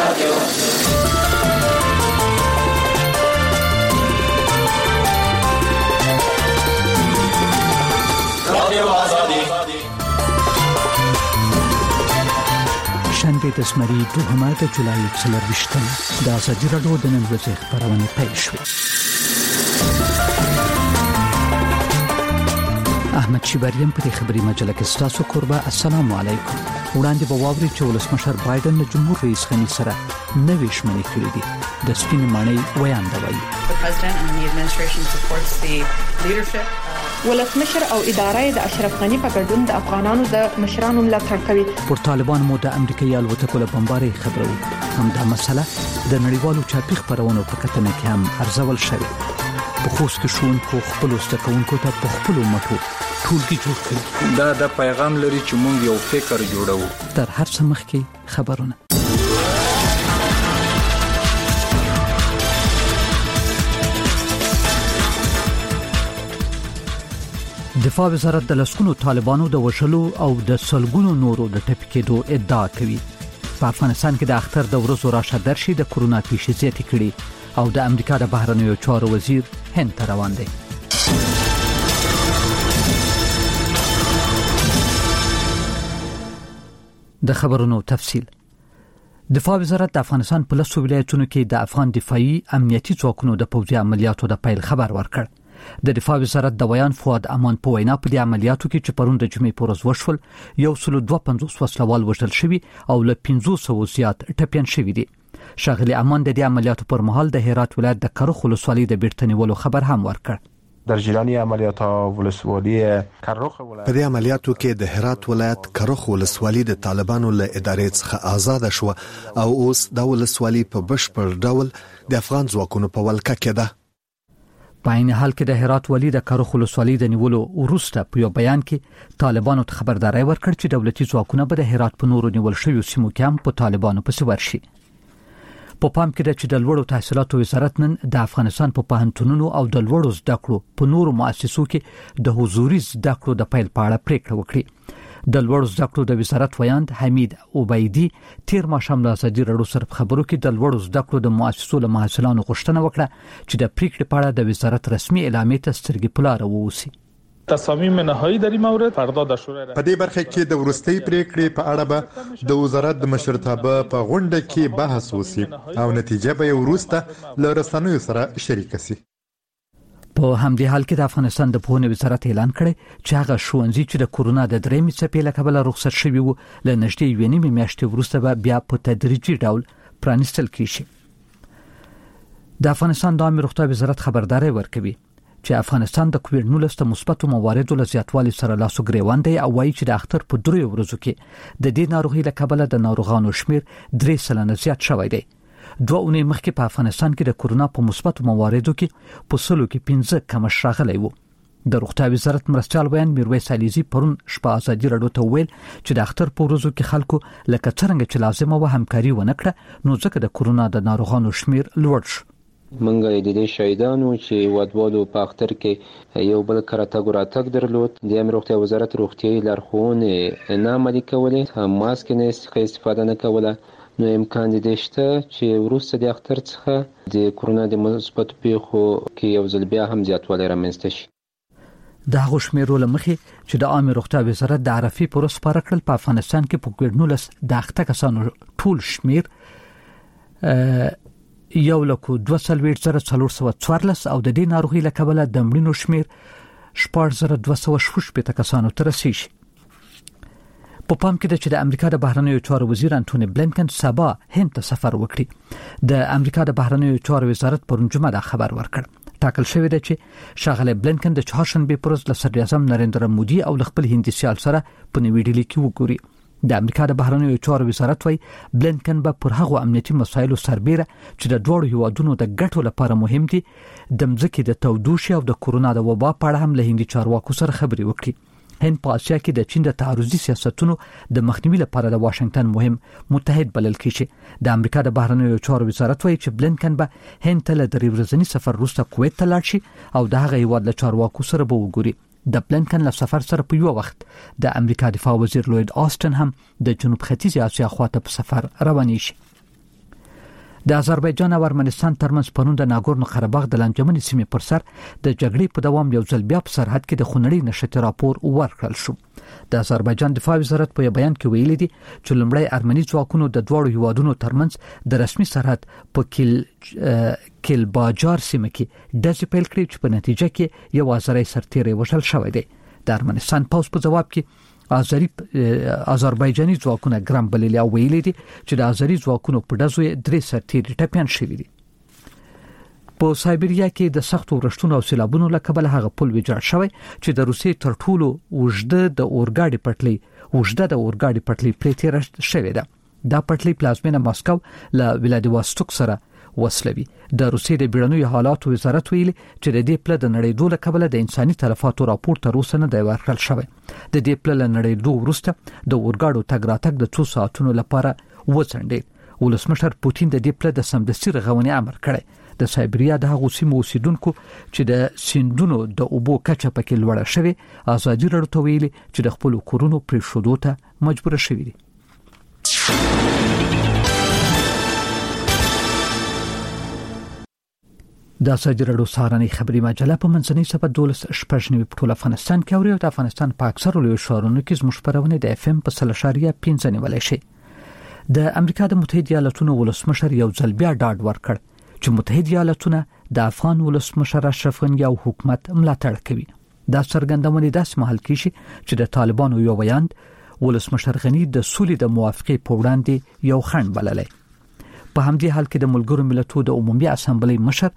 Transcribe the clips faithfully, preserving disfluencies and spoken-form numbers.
رادیو رادیو آزادی شنبه د زمري دوهمه د جولای څلرویشتم د ازادي راډیو د نن ورځې خبرونه پیل شوې. احمد شیباریان په خبري مجله کې ستاسو قربا. السلام علیکم. وړاندې به واوري چې ولسمشر بایدن د جمهور رئیس غني سره نوې شمنې کړې دي. د سپین ماڼۍ ویان دی. ولسمشر او اداره د اشرف غنی په ګډون د افغانانو د مشرانو ملاتړ کوي. پر طالبان مو د امریکایي الوتکو له بمبارۍ خبرو هم دا مسله د نړیوالو چاپی خبرونو په کتنه کې هم ارزول شوې. په خوست کې شون خو خپل واستکونکو ته په خپل مټو ټولګي جوړ کړي. دا د پیغام لري چې موږ یو فکر جوړو. تر هر څه مخکې خبرونه. دفاع وزارت د لسکونو طالبانو د وشلو او د سلګونو نورو د ټپي کېدو ادعا کوي. په افغانستان کې د اختر د ورځو راشه درشي د کورونا پیښې زیاتې کړي او د امریکا د بهرنیو چارو وزیر هند ته روان دی. د خبرونو تفصیل. دفاع وزارت د افغانستان په لسو ولایتونو کې د افغان دفاعي امنیتي ځواکونو د پوځي عملیاتو د پیل خبر ورکړ. د دفاع وزارت د بیان فؤاد امان په وینا په دې عملیاتو کې چې پرون د جمعې په ورځ وشول یو سل دوه پنځوس وسلوال وژل شوي او له پنځوس سوه زیات ټپیان شوي دي. شاغلي امان د دې عملیاتو پر مهال د هرات ولایت د کرخ ولسوالۍ د بیرتنیولو خبر هم ورکړ. در جریان عملیات ولسوالی کرخ ولایت په دې عملیاتو کې د هرات ولایت کرخ ولسوالۍ د طالبانو له ادارې څخه آزاد شو او اوس د ولسوالۍ په بشپړ ډول د افغان ځواکونو په ولکه کې ده. په عین حال کې د هرات ولی د کرخ ولسوالۍ د نیولو وروسته په یو بیان کې طالبانو ته خبرداري ورکړ چې دولتي ځواکونه به د هرات په نورو نیول شویو سیمو کې هم په طالبانو پسې ورشي. په پام کې ده چې د لوړو تحصیلاتو وزارت نن د افغانستان په پوهنتونونو او د لوړو زده کړو په نورو مؤسسو کې د حضوري زده کړو د پیل په اړه پریکړه وکړه. د لوړو زده کړو د وزارت ویاند حمید عبیدی تیر ماښام د ازادي راډیو سره خبرو کې د لوړو زده کړو د مؤسسو له محصلانو غوښتنه وکړه چې د پریکړې په اړه د وزارت رسمي اعلامیه ته سترګې په لاره ووسی. تصامیم نهایی در این مورد فردا د شورای په دې برخه کې د ورستۍ پریکړې په اړه به د وزارت د مشرتابه په غونډه کې بحث وشي او نتیجه به وروسته له رسنیو سره شریک شي. په همدې حال کې د افغانستان د پوهنې وزارت اعلان کړی چې هغه ښوونځي چې د کورونا د درېمې څپې له کبله رخصت شوي وو له نږدې یوې نیمې میاشتې وروسته به بیا په تدریجي ډول پرانیستل کیږي. د افغانستان د عامه روغتیا وزارت خبرداري ورکوي چې افغانستان د کووډ نولس د مثبتو مواردو له زیاتوالي سره لاسو ګریوان دی او وایي چې د اختر په دریو ورځو کې د دې ناروغي له کبله د ناروغانو شمیر درې سلنه زیات شوی دی. دوه اونۍ مخکې په افغانستان کې د کورونا په مثبتو مواردو کې په سلو کې پنځه کم راغلی وو. د روغتیا وزارت مرستیال ویان میرویس علیزي پرون شپه ازادي راډیو ته ویل چې د اختر په ورځو کې خلکو لکه څنګه چې لازمه و همکاري ونه کړه نو ځکه د کورونا د ناروغانو شمیر لوړ شو. منګه د دې شهیدانو چې ودوالو په اختر کې یو بل کراتګ راتګ درلود د امر روغتیا وزارت روغتیايي لارښوونې نه عملي کولې هم ماسک نه استفاده نه کوله نو امکان دې شته چې وروسته د اختر څخه د کورونا د مثبت پیښو کې یو ځل بیا هم زیاتوالی رامنځته شي. د هغو شمیرو له مخې چې د عامه روغتیا وزارت د عرفې پر ورځ خپاره کړل په افغانستان کې په کووډ نولس د اخته کسانو ټول شمیر یو لکه دوه څلوېښت زره څلور سوه څوارلس او د دې ناروغۍ له کبله د مړینو شمیر شپږ زره دوه سوه شپږ شپېته کسانو ته رسیږي. په پام کې ده چې د امریکا د بهرنیو چارو وزیر انټونی بلینکن سبا هند ته سفر وکړي. د امریکا د بهرنیو چارو وزارت پرون جمعه دا خبر ورکړ. ټاکل شوی دی چې شاغله بلینکن د چهارشنبه پر ورځ له صدر اعظم نریندرا مودي او خپل هندي سیال سره په نوې ډیلي کې وګوري. د امریکا د بهرنیو چارو وزارت وايي بلینکن به پر هغو امنیتي مسایلو سربېره چې د دوړو هیوادونو د ګټو لپاره مهم دي د مځکې د تودوخې او د کورونا د وبا په اړه هم له هندي چارواکو سره خبرې وکړي. هند په اسیا کې د چین د تعرضي سیاستونو د مخنیوي لپاره د واشنگټن مهم متحد بلل کیږي. د امریکا د بهرنیو چارو وزارت وايي چې بلینکن به هند ته له درې ورځني سفر وروسته کویت ته لاړ شي او د هغه هیواد له چارواکو سره به وګوري. د بلینکن له سفر سره په یو وخت د امریکا دفاع وزیر لوید آستن هم د جنوب ختیځ اسیا خواته په سفر روان شي. د آذربایجان او ارمنستان ترمنځ پرون د ناګورنو قرهباغ د لانجمنې سیمې پر سر د جګړې په دوام یو ځل بیا په سرحد کې د خونړۍ نښتې راپور ورکړل شو. د آذربایجان دفاع وزارت په بیان کې ویلي دي چې لومړی ارمني ځواکونو د دواړو هیوادونو ترمنځ د رسمي سرحد په کیل کیل باجار سیمه کې د پیل کړی چې په نتیجه کې یو آذری سرتیری وژل شوی دی. د ارمنستان پوز په جواب کې آذری آذربایجاني ځواکونه ګرام بللی او ویلي دي چې د آذری ځواکونو په ډزو درې سرتیري ټپيان شوي دي. په سایبریا کې د سختو ورښتونو او سیلابونو له کبله هغه پل ویجاړ شوی چې د روسي تر ټولو اوږده د اورګاډي پټلۍ اوږده د اورګاډي پټلۍ پرې تیر شوی ده. دا پټلۍ پلازمینه ماسکو له ولادیواستوک سره وصلوي. د روسي د بیړنیو حالاتو وزارت ویلي چې د دې پله د نړیدو له کبله د انساني تلفاتو راپور تر اوسه نه دی ورکړل شوی. د دې پله له نړیدو وروسته د اورګاډو تګ راتګ د څو ساعتونو لپاره وڅنډل. ولسمشر پوتین د دې پله د سمدستي رغونې امر کړی. د سایبریا د هغو سیمو اوسیدونکو چې د سیندونو د اوبو کچه پکې لوړه شوې ازادي راډیو ته ویلي چې د خپل کورونو پرېښودو ته مجبور شوي دي. د ازادي راډیو سهارنۍ خبري مجله په منځنۍ صفحه دولس شپږ نیمه په ټول افغانستان کې او د افغانستان په اکثرو لویو ښارونو کې زموږ خبرونه د اف ام په سل اشاریه پنځه نیولای شي. د امریکا د متحده ایالاتونو ولسمشر یو ځل بیا ډاډ ورکړ چې متحده ایالاتونه د افغان ولسمشر اشرف غنی او حکومت ملاتړ کوي. دا څرګندونه داسې مهال کیږي چې د طالبانو یو ویاند ولسمشر غنی د سولې د موافقې په وړاندې یو خنډ بللی. په همدې حال کې د ملګرو ملتونو د عمومي اسامبلې مشر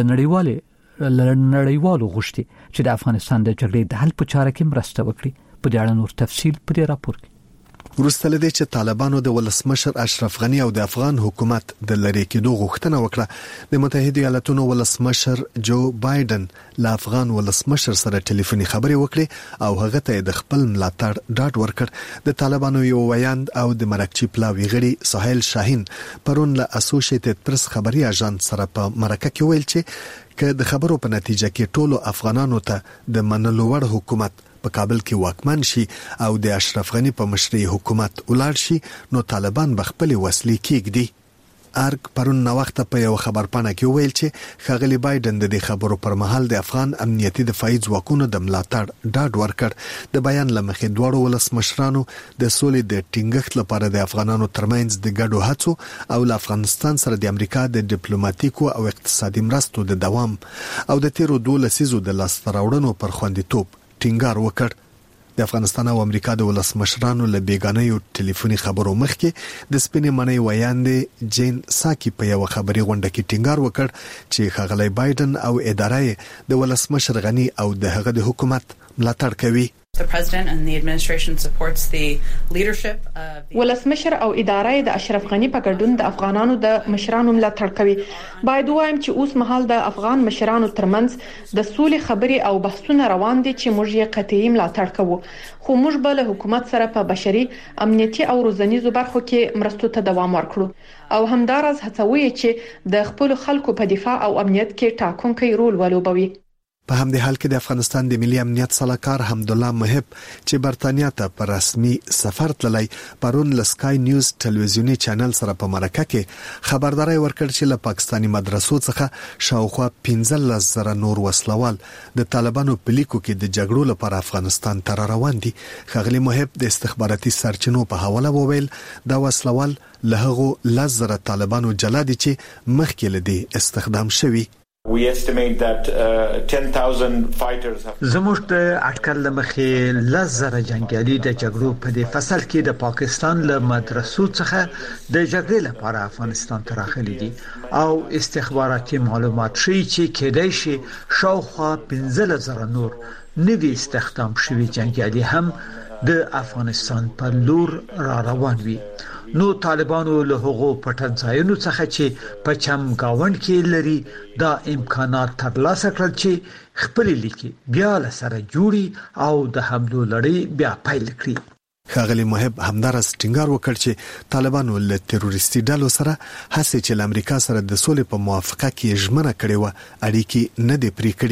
لنړیواله لنړیوالو غوښتي چې د افغانستان د جګړې د حل په چاره کې مرسته وکړي. په دې اړه نور تفصیل په دې راپور کې. وروسته لدې چې طالبانو د ولسمشر اشرف غنی او د افغان حکومت د لری کېدو غوښتنه وکړه، د متحده ایالاتونو ولسمشر جو بایدن له افغان ولسمشر سره ټلیفوني خبرې وکړې او هغه ته د خپل ملاتړ ډاډ ورکړ. د طالبانو یو ویاند او د مرکچی پلاوی غړي سهیل شاهین پرون له اسوسییټډ پریس خبري اژانس سره په مرکه کې ویل چې که د خبرو په نتیجه کې ټولو افغانانو ته د منلو وړ حکومت په کابل کې واکمن شي او د اشرف غنی په مشرۍ حکومت ولاړ شي، نو طالبان به خپل وسلې کېږدي. ارګ پرون نو وخت په یو خبرپاڼه کې ویل چې خغلی بایدن د دې خبرو پر مهال د افغان امنیتي دفاعي ځواکونو د ملاتړ ډاډ ورکړ. د بیان لمخې دواړو ولسمشرانو د سولې د ټینګښت لپاره د افغانانو ترمنځ د ګډو هڅو او له افغانستان سره د امریکا د ډیپلوماټیکو او اقتصادي مرستو د دوام او د تیرو دوه لسیزو د لاسته راوړنو پر خوندیتوب ټینګار وکړ. د افغانستان او امریکا د ولسمشرانو له بیګانیو ټلیفوني خبرو مخکې د سپینې مڼې ویاندې جین ساکی په یو خبري غونډه کې ټینګار وکړ چې خغلی بایدن او ادارې د ولسمشر غنی او د هغه د حکومت ملاتړ کوي. The president and the administration supports the leadership of the ولسمشر او ادارې د اشرف غنی په ګډون د افغانانو د مشرانو ملاتړ کوي. باید وایم چې اوس مهال د افغان مشرانو ترمنځ د سولې خبري او بحثونه روان دي چې موږ یې قطعي ملاتړ کوو، خو موږ به له حکومت سره په بشري، امنیتي او روزنیزو برخو کې مرستو ته دوام ورکړو او همدارس هڅوي چې د خپل خلکو په دفاع او امنیت کې ټاکونکي رول ولوبوي. په همدې حال کې د افغانستان د ملي امنیت صلاحکار حمدالله محب چې برتانیا ته په رسمي سفر تللی پرون له سکای نیوز ټلویزیونی چینل سره په مرکه کې خبرداري ورکړ چې له پاکستاني مدرسو څخه شاوخوا پنځلس زره نور وسلوال د طالبانو په لیکو کې د جګړو لپاره افغانستان ته روان دي. خغلی محب د استخباراتي سرچینو په حواله وویل دا وسلوال له هغو لس زره طالبانو جلا دي چې مخکې له دې استخدام شوي. We estimate that uh, ten thousand fighters have زموږ د اټکل لمخې لس زره جنگیالي د جګړو په دې فصل کې د پاکستان له مدرسو څخه د جګړې لپاره افغانستان ته راغلي دي او استخباراتي معلومات ښیي چې کېدای شي شاوخوا پنځلس زره نور نوي استخدام شوي جنگیالي هم د افغانستان په لور را روان وي. نو طالبانو له هغو پټ ځایونو څخه چې په چم گاوند کې لري دا امکانات ترلاسه کړل چې خپل لیکي بیا له سره جوړي او د حملو لړۍ بیا پیل کړي. خغلی محب همدارس ټینګار وکړ چې طالبانو له تروریستي ډلو سره هڅه چې امریکا سره د سولې په موافقه کې ژمنه کړې و اړیکې نه دی پرې کړې.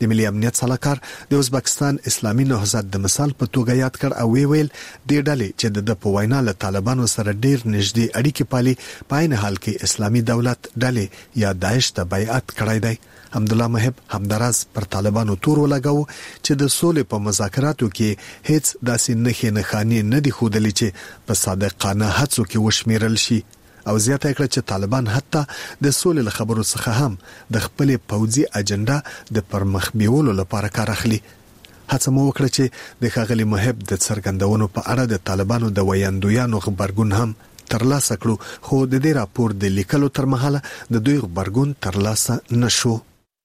د ملي امنیت صلاحکار د ازبکستان اسلامي نهضت د مثال په توګه یاد کړ او وی ویل د ډلې چې د په وینا له طالبانو سره ډیر نږدې اړیکې پالي په عین حال کې اسلامي دولت ډلې یا داعش ته بیعت کړی دی. حمدالله محب همدراز پر طالبانو تور ولګاو چې د سولې په مذاکراتو کې هیڅ داسې نښې نښانې نه دي ښودلې چې په صادقانه هڅو کې وشمیرل شي او زیاته کړه چې طالبان حتی د سولې له خبرو څخه هم د خپل پوځي اجنډا د پرمخ بیولو لپاره کار اخلي. هڅه مو وکړه چې د ښاغلي محب د څرګندونو په اړه د طالبانو د ویاندویانو خبرګون هم ترلاسه کړو خو د دې راپور د لیکلو تر مهاله د دوی خبرګون ترلاسه نشو.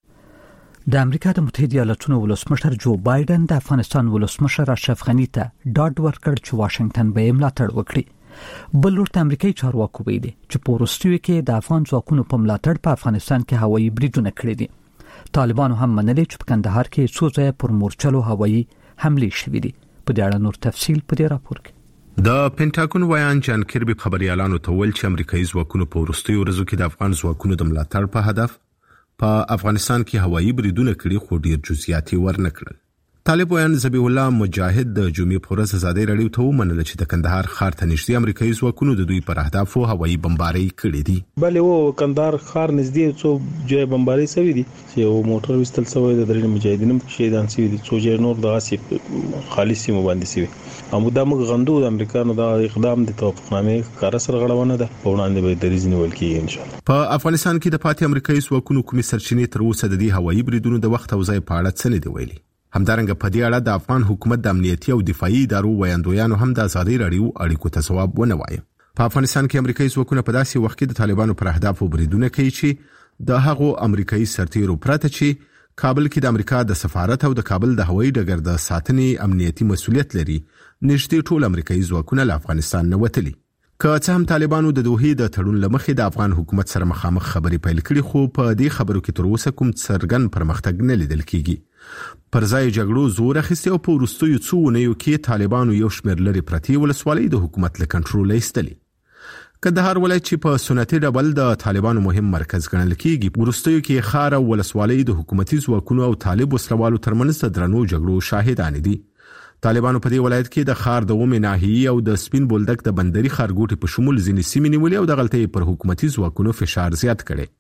د امریکا د متحده ایالاتونو ولسمشر جو بایدن د افغانستان ولسمشر اشرف غنی ته ډاډ ورکړ چې واشنگټن به ملاتړ وکړي. بل لورته امریکایي چارواکو ویلي چې په وروستیو کې د افغان ځواکونو په ملاتړ په افغانستان کې هوایي بریدونه کړي دي. طالبانو هم منلي چې په کندهار کې څو ځای پر مورچلو هوایي حملې شوې دي. په دې اړه نور تفصیل په دې راپور کې. د پینټاګون وایان جان کربي خبريالانو ته ویل چې امریکایي ځواکونو په وروستیو ورځو کې د افغان ځواکونو د ملاتړ په هدف په افغانستان کې هوایي بریدونه کړي خو ډیر جزئیات ورنه کړل. طالب ویان ذبیح الله مجاهد د جمعې په ورځ ازادي راډیو ته ومنل چې د کندهار ښار ته نږدې امریکایي ځواکونو د دوی پر اهدافو هوایي بمباري کړې دي. بلې و کندهار ښار نږدې څو ځای بمباري شوې دي چې یو موټر وستل شوی د درې مجاهدینو شهیدان شوي دي څو ځای نور د غاصب خالصي مباندي شوي. امودا موږ غندو د امریکانو د اقدام د توافقنامې کار سره غړونه ده په وړاندې به دریځ نیول کیږي ان شاء الله. په افغانستان کې د پاتې امریکایي ځواکونو کومې سرچینې تر اوسه د دې هوایي بریدونو د وخت او ځای په اړه څه نه دی ویلي. همدارنګه په دې اړه د افغان حکومت د امنیتي او دفاعي ادارو ویاندویانو هم د ازادي راډیو اړیکو ته ځواب ونه وایي. په افغانستان کې امریکایي ځواکونه په داسې وخت کې د طالبانو پر اهدافو بریدونه کوي چې د هغو امریکایي سرتیرو پرته چې کابل کې د امریکا د سفارت او د کابل د هوایي ډګر د ساتنې امنیتي مسؤلیت لري نږدې ټول امریکایي ځواکونه له افغانستان نه وتلي. که څه هم طالبانو د دوحې د تړون لمخې د افغان حکومت سره مخامخ خبرې پیل کړې خو په دې خبرو کې تر اوسه کوم څرګند پرمختګ نه لیدل کیږي. پر ځای جګړو زور اخیستی او په وروستیو څو اونیو کې طالبانو یو شمېر لرې پرتې ولسوالۍ د حکومت له کنټروله ایستلې. کندهار ولایت چې په سنتي ډول د طالبانو مهم مرکز ګڼل کیږي وروستیو کې ښار او ولسوالۍ د حکومتي ځواکونو او طالب وسلوالو ترمنځ د درنو جګړو شاهدان دي. طالبانو په دې ولایت کې د ښار د اومې ناحیې او د سپین بولدک د بندري ښارګوټي په شمول ځینې سیمې نیولې او د غلطۍ پر حکومتي ځواکونو فشار زیات کړي.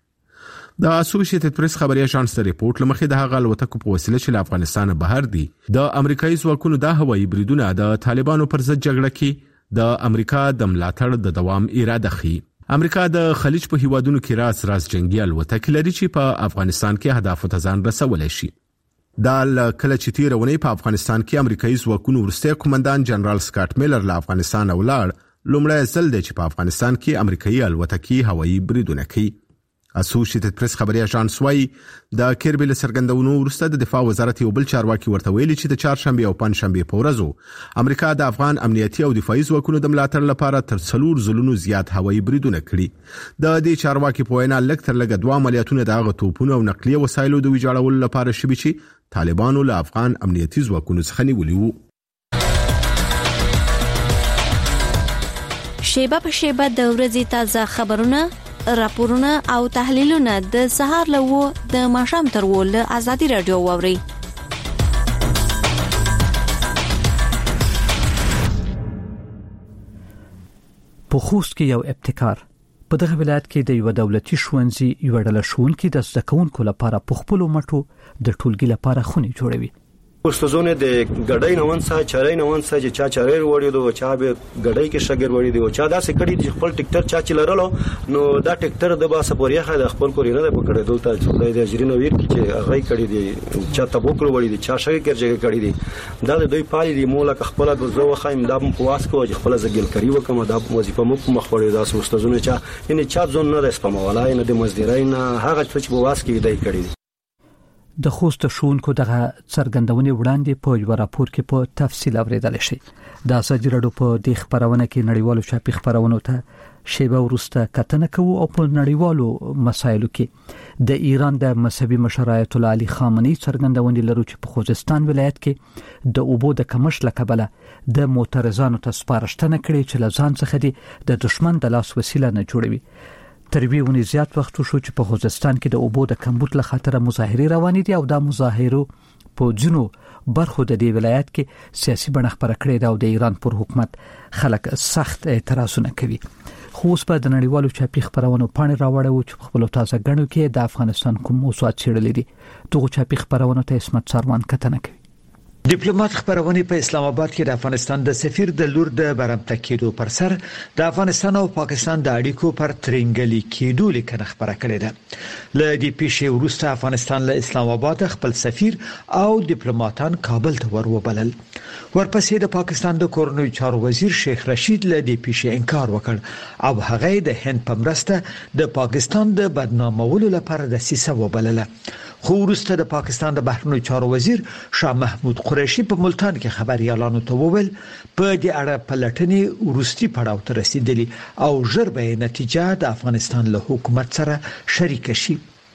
د اسوسییټډ پریس خبري اژانس د ریپورت لمخې د هغه الوتکو په وسیله چې له افغانستان بهر دي د امریکایي ځواکونو د هوایي بریدونه د طالبانو پر ضد جګړه کې د امریکا د ملاتړ د دوام اراده ښيي. امریکا د خلیج په هیوادونو کې راز راز جنگي الوتکې لري چې په افغانستان کې اهداف ته ځان رسولای شي. دا کله چې تیرونی په افغانستان کې امریکایي ځواکونو ورسته قومندان جنرال سکاټ میلر له افغانستان ولاړ لومړی ځل دی چې په افغانستان کې امریکایي الوتکې هوایي بریدونه کوي. اسوسییټډ پریس خبري اژانس وايي د کربي له څرګندونو وروسته د دفاع وزارت یو بل چارواکي ورته ویلي چې د چهارشنبه او پنځشنبه په ورځو امریکا د افغان امنیتي او دفاعي ځواکونو د ملاتړ لپاره تر څلور ځلونو زیات هوایي بریدونه کړي. د دې چارواکي په وینا لږ تر لږه دوه عملیاتونه د هغه توپونو او نقلیه وسایلو د ویجاړولو لپاره شوي چې طالبانو له افغان امنیتي ځواکونو څخه نیولي وو. شیبه په شیبه د ورځې تازه خبرونه راپورونه او تحلیلونه د سهار له وو د ماښام تر وو له ازادي رادیو ووري. په خوست کې یو ابتکار په دغه ولایت کې د یو دولتي ښوونځي یو ډله ښوونکي د زده کوونکو لپاره په خپل مټو د ټولګي لپاره خونې جوړوي. استادونه د ګډای نوون سره چارای نوون سره چې چا چارای وړي دوه چا به ګډای کې شګر وړي دی او چا داسې کړي چې خپل ټیکټر چا چلرلو نو دا ټیکټر د باسه پوریا د خپل کورینه د پکړې دلته د اجرینو ویر کې چې هغه کړي دي چا تبوکل وړي دي چا شګر کېږي کړي دي دا د دوی پالي دی مولا خپل د زو خایم د پواس کو چې خپل زګل کړي وکم دا وظیفه مو مخ وړي دا استادونه چا یعنی چا ځون نه د سپمولای نه د مزدورای نه هغه چې په واس کې دی کړي. د خوست ښوونکو دغه څرګندونې وړاندې په یو راپور کې په تفصیل اوریدل شي. د ازادي راډیو په دې خبرونه کې نړیوالو چاپي خبرونو ته شیبه ورسته کتنه کوو او په نړیوالو مسایلو کې د ایران د مذهبي مشر آیت الله علي خامنه‌ای څرګندونې لرو چې په خوزستان ولایت کې د اوبو د کمښت لکبله د معترضانو ته سپارښتنه کړې چې له ځان څخه د دشمن د لاس وسیله نه جوړوي. تر وی ونی زیات وخت شو چې په خوزستان کې د اوبو د کمبود له خاطر مظاهره روانې دي او د مظاهرو په جنو برخو د دې ولایت کې سیاسي بڼه خبره کړې ده او د ایران پر حکومت خلک سخت اعتراضونه کوي. خو اوس په د نړیوالو چاپی خبرونو پاڼې راوړو چې په خپل تازه غنو کې د افغانستان کوم موضوعات چیرلې دي. دغه چاپی خبرونو ته اسمت ساروان کتنه کوي. ډیپلوماټ خبرونه په اسلام آباد کې د افغانستان د سفیر د لور د برمته کېدو پر سر د افغانستان او پاکستان د اړیکو پر ترنګلي کېدو لیکنه خبره کړې ده. ل دې پیښې وروسته افغانستان له اسلام آباد خپل سفیر او ډیپلوماټان کابل ته وروبلل. ورپسې د پاکستان د کورنوي چارو وزیر شیخ رشید له دې پیښې انکار وکړ او هغه د هند په مرسته د پاکستان د بدنامولو لپاره د سیسه وبلله. خو وروسته د پاکستان د بهرنیو چارو وزیر شاه محمود قریشي په ملتان کې خبريالانو ته وویل په دې اړه پلټنې ورستي پړاو ته رسیدلي او ژر به نتیجه د افغانستان له حکومت سره شریک شي.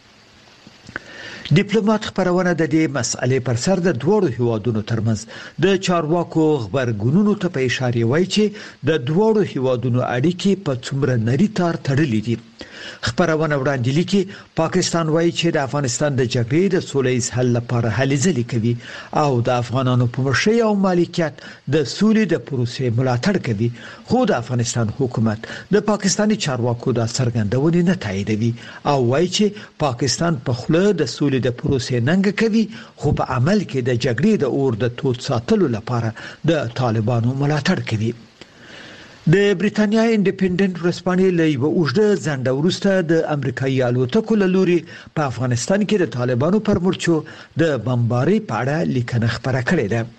ډیپلوماټ خبرونه د دې مسئلې پر سر د دوړو هیوادونو ترمنځ د چارواکو خبرګونونو ته په اشاره وایي چې د دوړو هیوادونو اړیکې په څومره نری تار تړلې دي. خبرونه وړاندې لیکي پاکستان وایي چې د افغانستان د جګړې د سولهییز حل لپاره هلې ځلې کوي او د افغانانو په مشرۍ او مالکیت د سولې د پروسې ملاتړ کوي. خو د افغانستان حکومت د پاکستاني چارواکو د څرګندونې نه تاییدوي او وایي چې پاکستان په خله د سولې د پروسې ننګ کوي خو په عمل کې د جګړې د اور د تود ساتلو لپاره د طالبانو ملاتړ کوي. د بریټانیا انډیپندنت ورځپاڼې له یو اوږده ځنډ وروسته د امریکایي الوتکو له لوري په افغانستان کې د طالبانو پر مورچو د بمبارۍ په اړه لیکنه خبره کړې ده.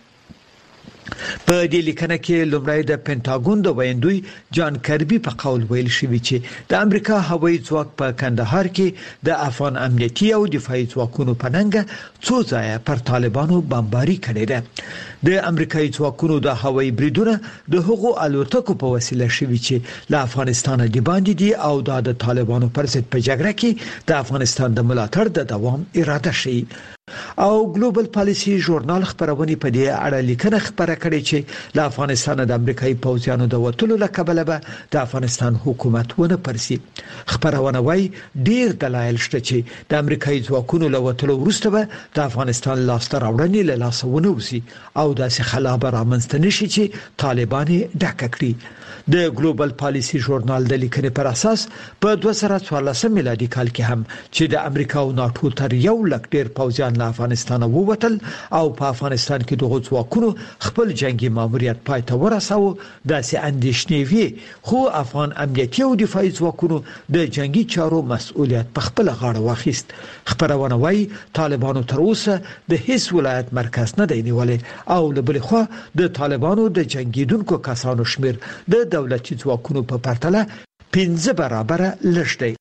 په دې لیکنه کې لومړی د پینټاګون د ویندوی جان کربي په قول ویل شوی چې د امریکا هوایي ځواک په کندهار کې د افغان امنیتي او دفاعي ځواکونو په ننګ څو ځای پر طالبانو بمباري کړې ده. د امریکایي ځواکونو د هوایي بریدونو د هغو الوتکو په وسیله شوی چې له افغانستان د باندې دي او د طالبانو پر ضد په جګړه کې د افغانستان د ملاتړ د دوام اراده شي. او ګلوبل پالیسی ژورنال خبرونه په دې اړه لیکنه خبره کړې چې له افغانستان د امریکایي پوځیانو د وټلو لکبله به د افغانستان حکومت ونه پرسي. خبرونه وايي ډیر دلایل شته چې د امریکایي ځواکونو له وټلو وروسته به د افغانستان لاسته راوړنې له لاسه ونوسي او داسې خلابه رامنځته نشي چې طالبان ډکه کړي. د ګلوبل پالیسی ژورنال د لیکنې پر اساس په دوه زره څوارلس میلادي کال کې هم چې د امریکا او ناتو تر یو لک ډیر پوځیان له افغانستان ووتل او په افغانستان کې دغه ځواکونو خپل جنگي ماموریت پای ته ورساوه. داسې اندېښنې وي خو افغان امنیتي او دفاعي ځواکونو د جنگي چارو مسؤلیت په خپل غاړه واخیست. خبرونه وايي طالبانو تر اوسه د هیڅ ولایت مرکز نه دی نیولې او له بل خوا د طالبانو د جنگیدونکو کسانو شمیر د دولتي ځواکونو په پرتله پنځه برابره لږ دی.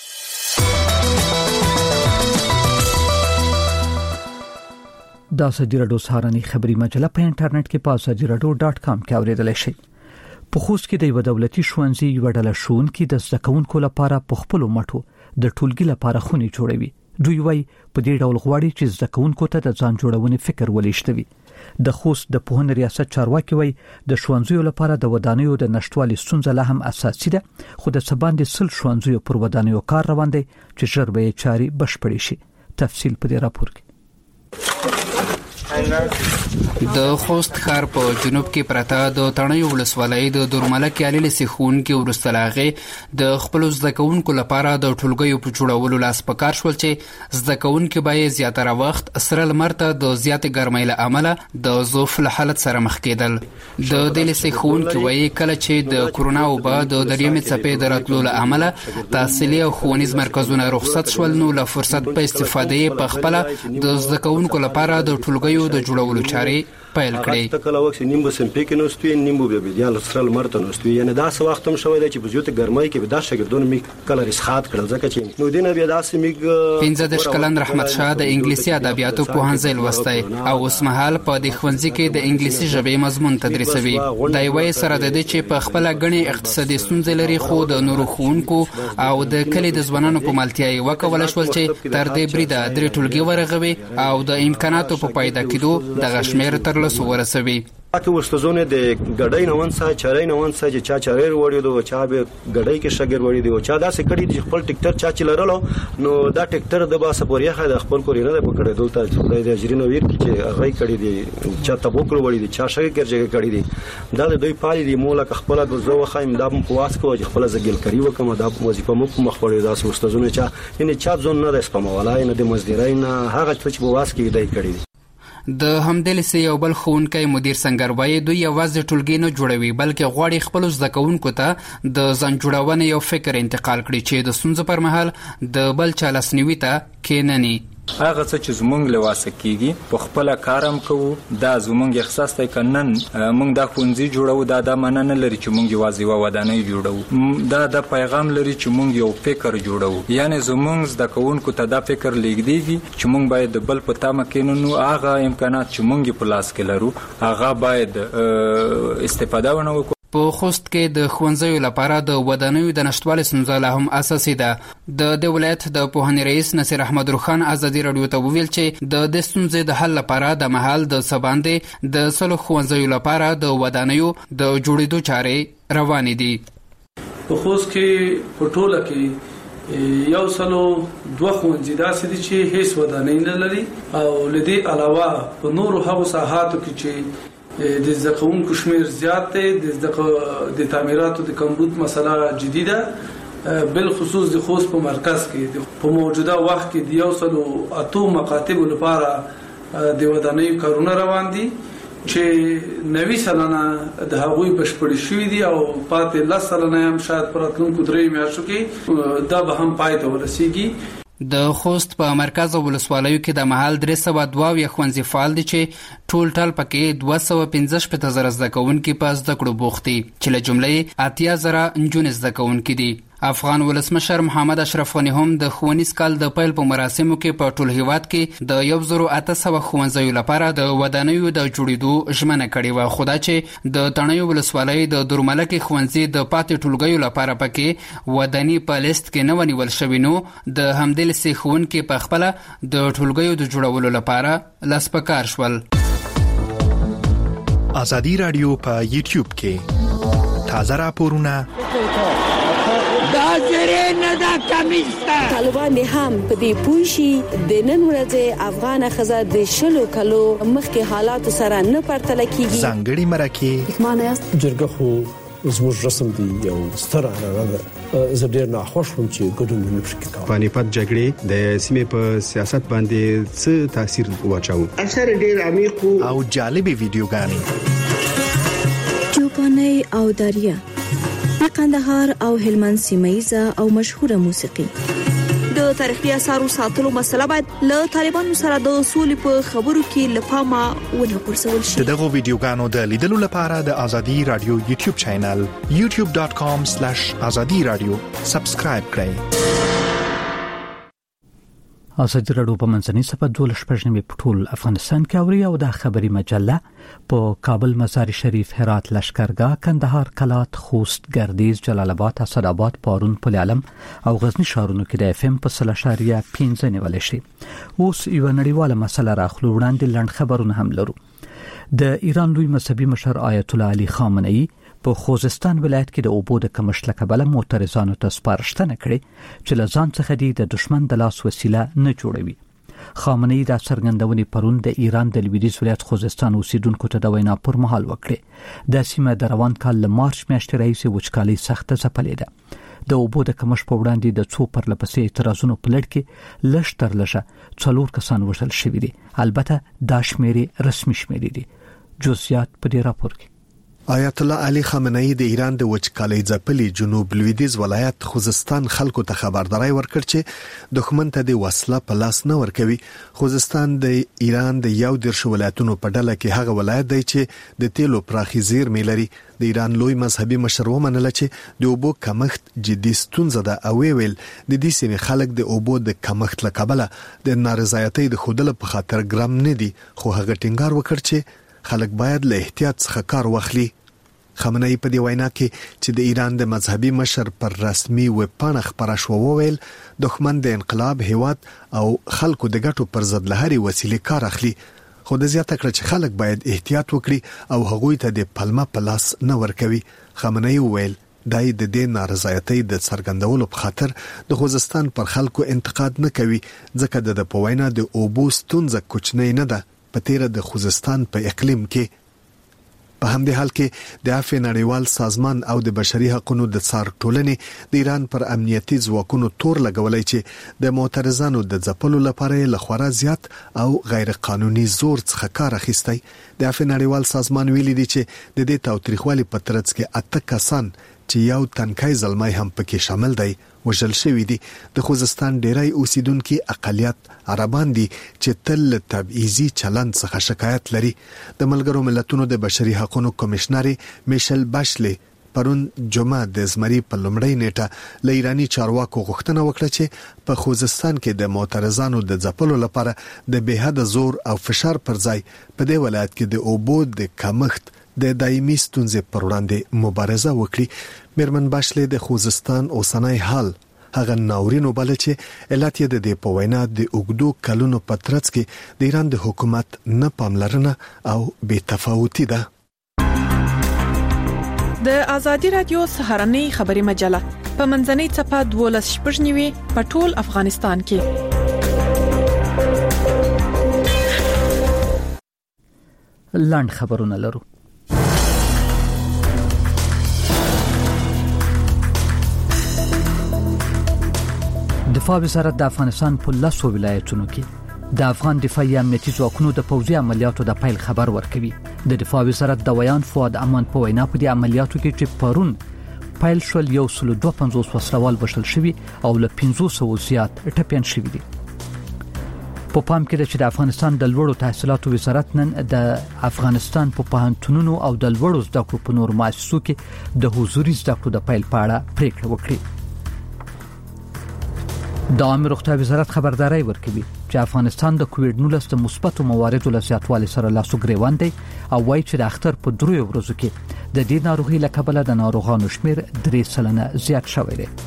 دا سجیرډو سهارنی خبری مجله په انټرنیټ کې په سجیرډو ډاټ کام کې اوریدل شي. په خوست کې د یو دولتي ښوونځي یو ډله شون کې د زکونکو لپاره په خپل مټو د ټولګي لپاره خوني جوړوي. دوی وايي په دې ډول غواړي چې زکونکو ته د ځان جوړونې فکر ولېشتوي. د خوست د پوهنې ریاست چارواکي وایي د ښوونځیو لپاره د ودانیو د نشټوالي ستونزه لا هم اساسي ده خو د سباندې سل ښوونځیو پر ودانیو کار روان دی چې ژر به چاري بشپړي شي. تفصیل په دې راپور کې. د خوست ښار په جنوب کې پراته د تڼیو ولسوالۍ د دورمله کې علي لسخون کې ورستلاغه د خپل زدکونکو لپاره د ټولګیو په جوړولو لاس پکار شول چې زدکونکو به زیاتره وخت سره لمرته د زیات ګرمۍ له امله د ضعف له حالت سره مخ کېدل. د دې لسخون کې وایي کله چې د کورونا او بعد د دریمې څپې د راتلو له امله تحصیلي او ښوونیز مرکزونه رخصت شول نو له فرصت په استفادې په خپل د زدکونکو لپاره د ټولګیو د جوړولو چارې پیل کړې. تکله وخت نیمبو سمپې کې نوستوي نیمبو به بیا لسرل مرته نوستوي یعنی دا څه وخت هم شوی دی چې په زیات ګرمۍ کې به دا شاګردونه می کله رسخات کړل ځکه چې نو دینه بیا داسې میګ پنځه دېرش کلن رحمت شاه د انګلیسي ادبیاتو پوهنځی لوستی او اوس مهال په دې ښوونځي کې د انګلیسي ژبې مضمون تدریسوي. دا یوه سره د دې چې په خپل غني اقتصادي ستونزې لري خو د نورو ښوونکو او د کلی د ځوانانو په مالتیا یې وکول شول چې تر دې بریده درې ټولګي ورغوي او د امکاناتو په پیدا کېدو د غشمیر تر لاسه ورسوي. اته وشتزونه د غړای نوون سا چرای نوون سا چې چا چرای وړي دو چا به غړای کې شګر وړي دو چا داسې کړي د خپل ټیکټر چا چلرلو نو دا ټیکټر د باسه پوریا خه د خپل کورینه د پکړې دلته خدای د اجرینو ویر کې چې هغه کړي دي چا تبوکل وړي دي چا شګر ګرځي کړي دي دا د دوی پالي دي مولا خپل د زو خایم د په واس کې خپل زګل کوي وکم دا وظیفه مو مخ وړي دا وشتزونه چا یعنی چا ځون نه د سپمولای نه د مزدورای نه هغه چې په واس کې دی کړي د همدل سي یو بل خونکای مدیر سنگروای دوی یوازې ټولګي نه جوړوي بلکې غواړي خپل زده کوونکو ته د ځان جوړونې یو فکر انتقال کړي چې د ستونزو پر مهال د بل چا لاسنیوي ته کېنني هغه څه چې زمونږ له واسه کیږي په خپل کارم کوو دا زمونږ احساس دی کنن مونږ دا خونځي جوړو دا د مننه لري چې مونږ یوازې و ودانۍ جوړو دا د پیغام لري چې مونږ یو فکر جوړو یعنی زمونږ د کوونکو ته دا فکر لګیږي چې مونږ باید د بل په تامه کې نو هغه امکانات چې مونږ په لاس کې لرو هغه باید استفاده ونه وکړو په خوست کې د ښوونځیو لپاره د ودانیو د نشټوالي ستونزه لا هم اساسي ده د د ولایت د پوهنې رئیس نصیر احمد روخان ازادي رادیو ته وویل چې د د ستونزې د حل لپاره د محل د سباندې د سلو ښوونځیو لپاره د ودانیو د جوړېدو چارې روانې دي په خوست کې په ټوله کې یو سلو دوه ښوونځي داسې دي چې هیڅ ودانۍ نه لري او لدی علاوه په نورو هغو ساحاتو کې چې د زکونکو شمیر زیات دی د تعمیراتو د کمبود مسله جديده بل خصوص د خوست په مرکز کې په موجوده وخت کې د یو سلو اتو مکاتب لپاره د ودانۍ کارونه روان دي چې نوي سلنه د هغوی بشپړ شوې دي او پاتې لس سلنه هم شاید پراتلونکو درې میاشتو کې دا به هم پای ته ورسیږي د خوست په مرکز او ولسوالیو کې د محل درې سوه دوه اویا ښوونځي فعال دي چې ټول ټال پکې دوه سوه پنځه شپېته زره زده کوونکي په زده کړو بوخت دي چې له جملې اتیا زره نجونې زده کوونکي دي افغان ولسمشر محمد اشرف غنی هم د ښوونیز کال د پیل په مراسمو کې په ټول هیواد کې د یو زرو اته سوه ښوونځیو لپاره د ودانیو د جوړېدو ژمنه کړې وه خو دا چې د تڼیو ولسوالۍ د دورملکې ښوونځي د پاتې ټولګیو لپاره پکې وداني په لیست کې نه ونیول شوي نو د همدې لسې ښوونکي په خپله د ټولګیو د جوړولو لپاره لاس په کار شول. ازادي رادیو په یوټیوب کې تازه راپورونه دا زری نه دا کمیستا طالبان هم په دې پوښي د نن ورځې افغان خزه د شلو کلو مخکې حالات سره نه پرتل کیږي ځانګړي مرکه معنی جرګه خو زموږ رسم دی یو ستر اړه زه ډیر نه خوښ وم چې ګډون نه شي کوي. پانیپت جګړې د سیمې په سیاست باندې څه تاثیر واچاو؟ اثر ډیر عمیق او جالبي ویډیوګانې چوپاني او دریا د قندهار او هلمند سیمایزه او مشهوره موسیقي د تاریخي اثارو ساتلو مسله باید له طالبانو سره د اصول په خبرو کې لپاره ونه پرسول شي. دغه ویډیوګانو د لیدلو لپاره د ازادي رادیو یوټیوب چینل یوټیوب ډاټ کام سلیش ازادي رادیو سبسکرایب کړئ. ازادي رادیو په منځني صفه دولس پښنمې په ټول افغانستان کې اوري او د خبري مجله په کابل مزار شریف هرات لشکرګاه کندهار کلات خوست ګردیز جلال آباد اسداباد پارون پل علم او غزنی ښارونو کې د اف ام په سلاشاریا پنځه نیول شي. اوس یو نړیواله مسله راخلو وړاندې لند خبرونه هم لرو. د ایران لوی مذهبي مشر آیت الله علي خامنه‌ای په خوزستان ولایت کې د اوبو د کمښت له کبله معترضانو ته سپارښتنه کړې چې له ځان څخه د دشمن د لاس وسیله نه جوړوي. خامنه‌ای دا څرګندونې پرون د ایران د لویدیځ ولایت خوزستان اوسیدونکو ته د وینا پر مهال وکړې. د سیمه د روان کال له مارچ میاشتې راهیسې وچکالۍ سخته ځپلې ده. د اوبو د کمښت په وړاندې د څو پرلپسې اعتراضونو په لړ کې لږ تر لږه څلور کسان وژل شوي دي. البته دا شمیرې رسمي شمیرې دي. جزئیات په دې راپور کې. آیت الله علي خامنه‌ای د ایران د وچکالۍ ځپلي جنوب لویدیځ ولایت خوزستان خلکو ته خبرداري ورکړ چې دښمن ته د وسله په لاس نه ورکوي. خوزستان د ایران د یو دیرش ولایتونو په ډله کې هغه ولایت دی چې د تیلو پراخي زیرمې لري. د ایران لوی مذهبي مشر ومنله چې د اوبو کمښت جدي ستونزه ده او ویل د دې سیمې خلک د اوبو د کمښت له کبله د نارضایتۍ د خودله په خاطر ګرم نه دي، خو هغه ټینګار وکړ چې خلک باید له احتیاط څخه کار واخلي. خامنه‌ای په دی وینا کې چې د ایران د مذهبي مشر پر رسمي ویب پاڼه خبره شو وویل دښمن د انقلاب هیواد او خلکو د ګټو پر ضد لهري وسیله کار اخلي. خو د زیاته کړ چې خلک باید احتیاط وکړي او هغوی ته د پلمه پلاس نه ورکوي. خامنه ای ویل دای د دې نارضایتۍ د څرګندولو په خاطر د خوزستان پر خلکو انتقاد نه کوي ځکه د په وینا د اوبو ستونزه کوچنی نه ده په تیر د خوزستان په اقلیم کې. په همدې حال کې د عفو نړیوال سازمان او د بشري حقوقو د څار ټولنې د ایران پر امنیتي ځواکونو تور لګولای چې د معترضانو د ځپلو لپاره له خورا زیات او غیر قانوني زور څخه کار اخیستی. د عفو نړیوال سازمان ویلي دی چې د دې تاوتریخوالي په ترڅ کې اته کسان چې یو تنکای زلمای هم پکې شامل دی وژل شوی دي. د خوزستان ډیری اوسیدونکو اقلیت عربان دي چې تل تبعیضي چلند څخه شکایت لري. د ملګرو ملتونو د بشري حقوقو کمشنر میشل باشلی پرون جمعه د زمری په لومړی نیټه له ایرانی چارواکو غوښتنه وکړه چې په خوزستان کې د معترضانو د ځپلو لپاره د بهاده زور او فشار پر ځای په دې ولایت کې د اوبو د کمښت د دایمي ستونزې پر وړاندې مبارزه وکړي. میرمن باشلی د خوزستان اوسنۍ حال هغه ناورین وبل چې علت یې د دې په وینا د اوګدو کلونو په ترڅ کې د ایران د حکومت نه پاملرنه او بې تفاوتي ده. د ازادي رادیو سهارنۍ خبري مجله په منځنۍ چپه دولس شپږ نیوي په ټول افغانستان کې. لاند خبرونه لرو. دفاع وزارت د افغانستان په لاسو ولایتونو کې د افغان دفاعي امنیتي ځواکونو د پوځي عملیاتو د پیل خبر ورکوي. د دفاع وزارت د ویان فؤاد امان په وینا په دې عملیاتو کې چې پرون پیل شول یو سل دوه پنځوس وسلوال وشل شوي او له پنځوس سوه زیات ټپيان شوي دي. په پام کې ده چې د افغانستان د لوړو تحصیلاتو وزارت نن د افغانستان په پوهنتونونو او د لوړو زده کړو په نور مؤسسو کې د حضوري زده کړو د پیل په اړه پریکړه وکړه. د عامه روغتیا وزارت خبرداري ورکوي چې افغانستان د کووډ نولس د مثبتو مواردو له زیاتوالي سره لاسو ګریوان دی او وایي چې د اختر په دریو ورځو کې د دې ناروغي له کبله د ناروغانو شمیر درې سلنه زیات شوی دی.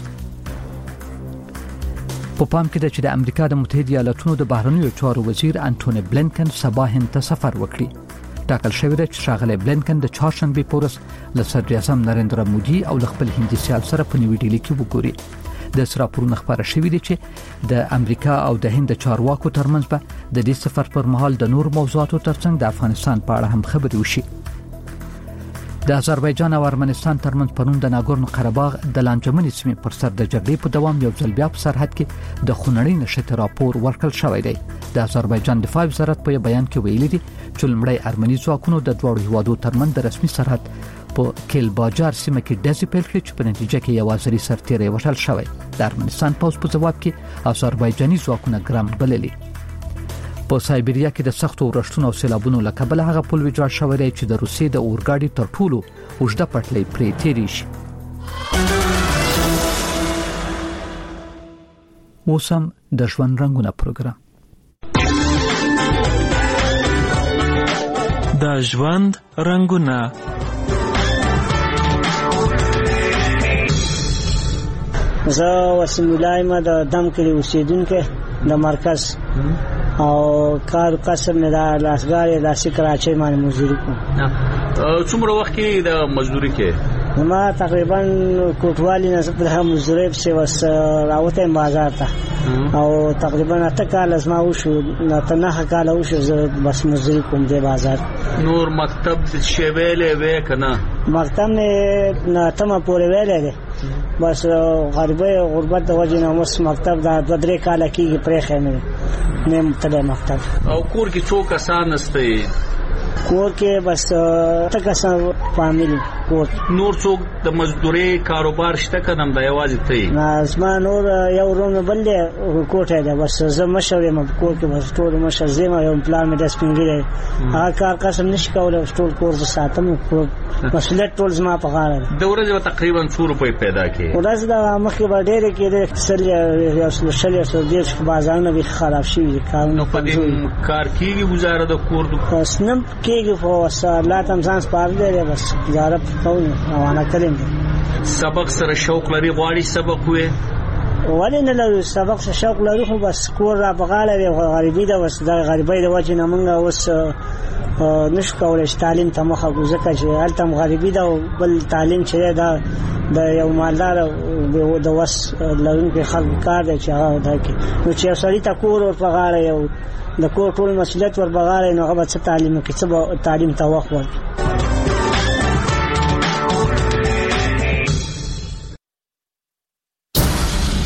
په پام کې ده چې د امریکا د متحده ایالاتونو د بهرنیو چارو وزیر انټونی بلینکن سبا هند ته سفر وکړي. ټاکل شوی دی چې ښاغلی بلینکن د چهارشنبه په ورځ له صدر اعظم نریندرا مودي او له خپل هندي سیال سره په نیو ډیلي کې وګوري. د سراپورونو خبره شوې دي چې د امریکا او د هند چارواکو ترمنځ به د دې سفر پر مهال د نور موضوعاتو ترڅنګ د افغانستان په اړه هم خبرې وشي. د آذربایجان او ارمنستان ترمنځ پرون د ناګورنو قرهباغ د لانجمنې سیمې پر سر د جګړې په دوام یو ځل بیا په سرحد کې د خونړۍ نښتې راپور ورکړل شوی دی. د آذربایجان دفاع وزارت په بیان کې ویلي دي چې لمړی ارمني ځواکونو د دواړو هیوادو ترمنځ د رسمي سرحد په کلباجار سیمه کې ډزې پیل کړې چې په نتیجه کې یو ازري سرتیری وشل شوی. د ارمنستان پوځ په جواب کې آذربایجاني ځواکونه ګرام بللي. په سایبریا کې د سختو ورښتونو او سیلابونو له کبله هغه پل ویجاړ شوی دی چې د روسیې د اورګاډي تر ټولو اوږده پټلۍ پرې تیری شي. اوس هم د ژوند رنګونه پروګرام. د ژوند رنګونه زه وسیم الله ما د دم کلی اوسیدونکو د مرکز او کار کسب مې د لاسګاري د سکراچي باندې مزدوري کوم. څومره وخت کې د مزدوري کې؟ ما تقریبا کوټوالي نه د مزدوري په وس راوته بازار ته او تقریبا اته کال از ما وشو نه نه کال وشو زه بس مزدوري کوم د بازار. نور مکتب چې ویلې وې کنه؟ مکتب نه نه تمه پورې ویلې ده بس غربي غربت د وجه نه مس مکتب دا د درې کال کې پرې خېمه نیم تل مکتب. او کور کې څو کسان استي؟ کور کې بس ته کسان فامیلی کور. نور څوک د مزدوري کاروبار شته کنم دا یوازې ته؟ نه اسما نور یو روم بل دی کوټه ده بس زه مشورې م کور کې بس ټول مشر زما یو پلان مې د سپینګری هغه کار قسم نشي کولای ټول کور ز ساتم مسؤلیت ټول زما په غاړه. د ورځې تقریبا څو روپۍ پیدا کړي؟ ورځ دا مخکې به ډېر کې د سل یا شل یا دیش بازارونه به خراب شي کارونه. په دې کار کېږي گزاره د کور د بس نم کېږي په وسالات هم ځان سپارل دی بس گزاره کوي روانه کړم. سبق سره شوق لري غواړي سبق وې؟ ولې نه لرو سبق شوق لرو خو بس کور را بغاله دی غریبي دا وس د غریبۍ د وجه نه موږ اوس نشو کولای تعلیم ته مخه ځکه چې هلته غریبي دا بل تعلیم چې دا د یو مالدار د وس لرونکو خلک کار دی چې هغه دا کې نو چې سړی ته کور ور بغاله یو د کور ټول مسؤلیت ور بغاله نو هغه څه تعلیم کې څه تعلیم ته وخت ورکړي.